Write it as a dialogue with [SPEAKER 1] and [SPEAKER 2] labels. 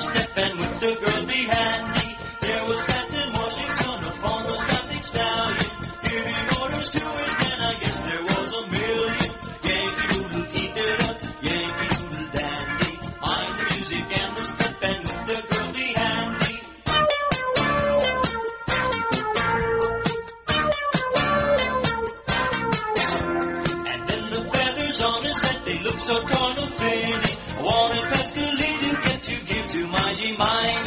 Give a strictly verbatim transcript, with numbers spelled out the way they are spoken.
[SPEAKER 1] step and with the girls be handy. There was Captain Washington upon the strapping stallion, giving orders to his men. I guess there was a million. Yankee Doodle, keep it up, Yankee Doodle dandy. Mind the music and the step and with the girls be handy. And then the feathers on his head, they look so tarnal finny. I wanted Pascaline to get to give to my G mine.